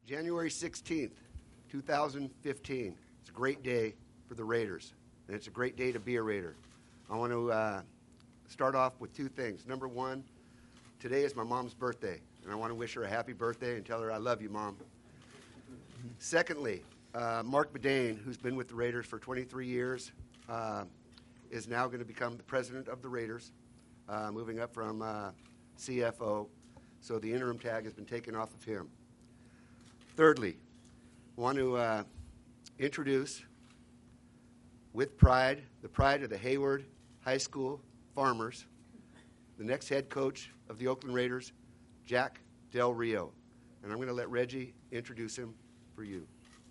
January 16th, 2015. It's a great day for the Raiders, and it's a great day to be a Raider. I want to start off with two things. Number one, today is my mom's birthday, and I want to wish her a happy birthday and tell her I love you, Mom. Secondly, Mark Bedane, who's been with the Raiders for 23 years, is now going to become the president of the Raiders, moving up from CFO. So the interim tag has been taken off of him. Thirdly, I want to introduce, with pride, the pride of the Hayward High School Farmers, the next head coach of the Oakland Raiders, Jack Del Rio. And I'm going to let Reggie introduce him for you.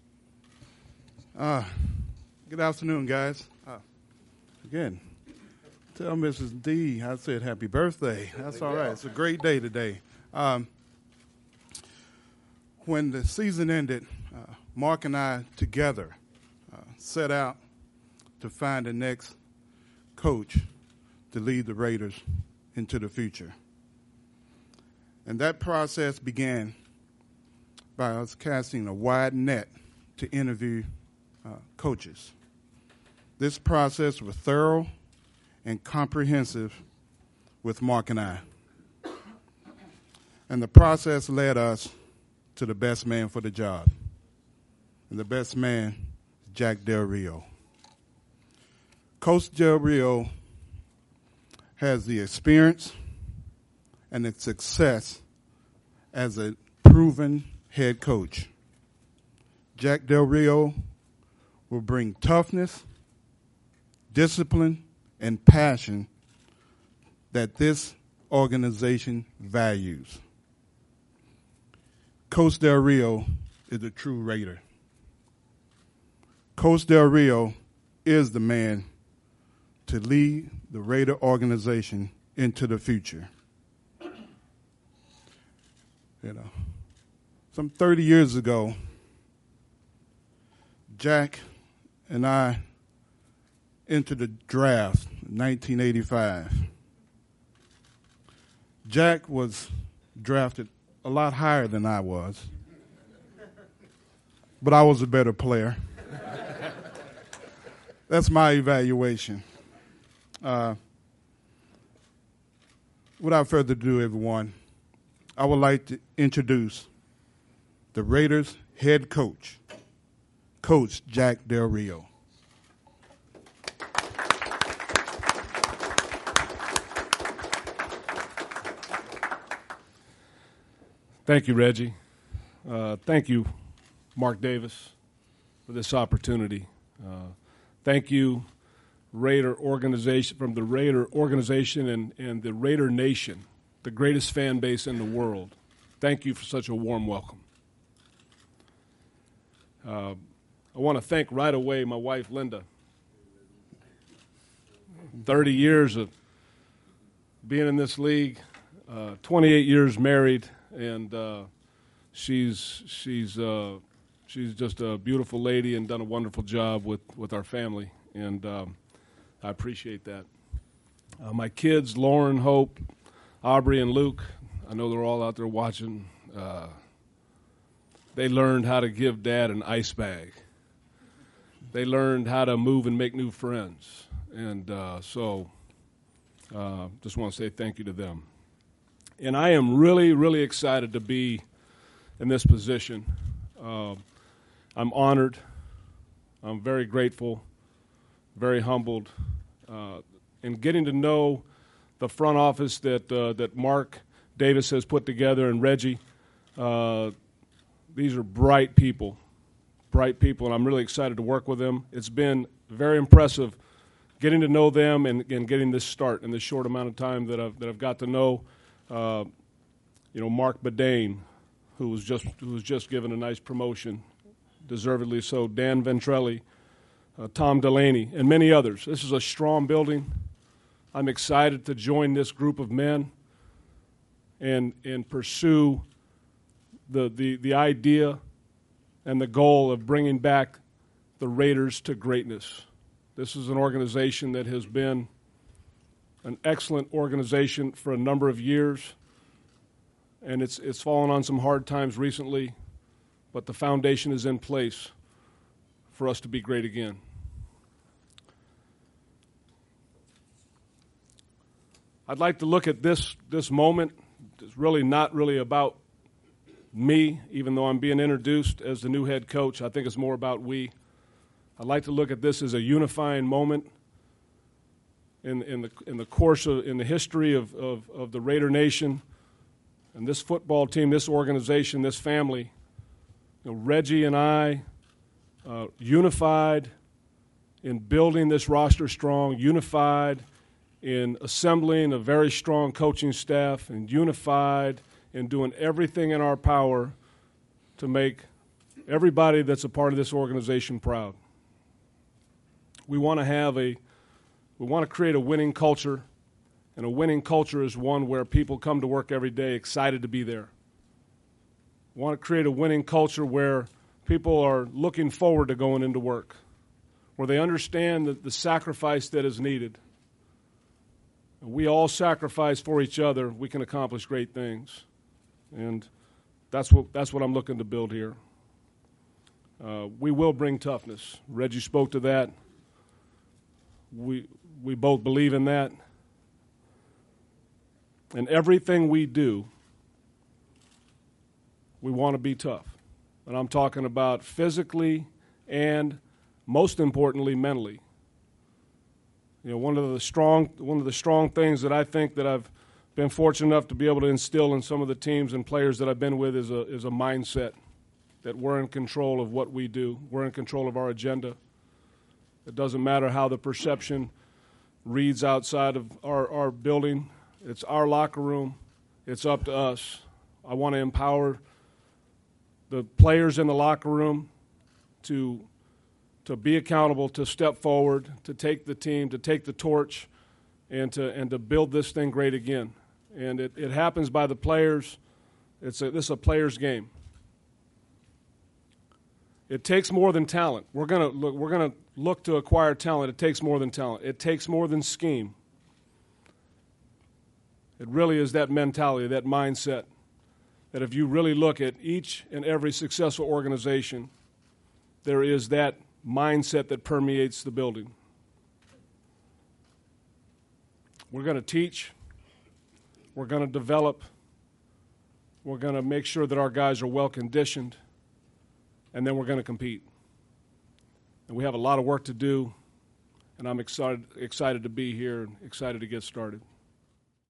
Good afternoon, guys. Again, tell Mrs. D I said happy birthday. That's all right. It's a great day today. When the season ended, Mark and I together set out to find the next coach to lead the Raiders into the future. And that process began by us casting a wide net to interview coaches. This process was thorough and comprehensive with Mark and I. And the process led us to the best man for the job. And the best man, Jack Del Rio. Coach Del Rio has the experience and the success as a proven head coach. Jack Del Rio will bring toughness, discipline, and passion that this organization values. Coach Del Rio is a true Raider. Coach Del Rio is the man to lead the Raider organization into the future. Some 30 years ago, Jack and I entered the draft in 1985. Jack was drafted a lot higher than I was, but I was a better player. That's my evaluation. Without further ado, everyone, I would like to introduce the Raiders' head coach, Coach Jack Del Rio. Thank you, Reggie. Thank you, Mark Davis, for this opportunity. Thank you, Raider organization, from the Raider organization and the Raider Nation, the greatest fan base in the world. Thank you for such a warm welcome. I want to thank right away my wife, Linda. 30 years of being in this league, 28 years married, and she's just a beautiful lady and done a wonderful job with our family, and I appreciate that. My kids, Lauren, Hope, Aubrey, and Luke, I know they're all out there watching. They learned how to give Dad an ice bag. They learned how to move and make new friends, and so just want to say thank you to them. And I am really, really excited to be in this position. I'm honored. I'm very grateful, very humbled, in getting to know the front office that Mark Davis has put together, and Reggie. These are bright people, and I'm really excited to work with them. It's been very impressive getting to know them and getting this start in this short amount of time that I've got to know. Mark Bedane, who was just given a nice promotion, deservedly so. Dan Ventrelli, Tom Delaney, and many others. This is a strong building. I'm excited to join this group of men and pursue the idea and the goal of bringing back the Raiders to greatness. This is an organization that has been an excellent organization for a number of years, and it's fallen on some hard times recently, but the foundation is in place for us to be great again. I'd like to look at this moment. It's really not really about me, even though I'm being introduced as the new head coach. I think it's more about we. I'd like to look at this as a unifying moment in the course of in the history of the Raider Nation and this football team, this organization, this family. You know, Reggie and I unified in building this roster strong, unified in assembling a very strong coaching staff, and unified in doing everything in our power to make everybody that's a part of this organization proud. We want to create a winning culture, and a winning culture is one where people come to work every day excited to be there. We want to create a winning culture where people are looking forward to going into work, where they understand the sacrifice that is needed. We all sacrifice for each other. We can accomplish great things, and that's what I'm looking to build here. We will bring toughness. Reggie spoke to that. We both believe in that. And everything we do, we want to be tough. And I'm talking about physically and, most importantly, mentally. You know, one of the strong things that I think that I've been fortunate enough to be able to instill in some of the teams and players that I've been with is a mindset that we're in control of what we do. We're in control of our agenda. It doesn't matter how the perception reads outside of our building. It's our locker room. It's up to us. I want to empower the players in the locker room to be accountable, to step forward, to take the team, to take the torch, and to build this thing great again. And it happens by the players. This is a players' game. It takes more than talent. We're gonna look to acquire talent. It takes more than talent. It takes more than scheme. It really is that mentality, that mindset, that if you really look at each and every successful organization, there is that mindset that permeates the building. We're going to teach. We're going to develop. We're going to make sure that our guys are well conditioned. And then we're going to compete. And we have a lot of work to do, and I'm excited to be here and excited to get started.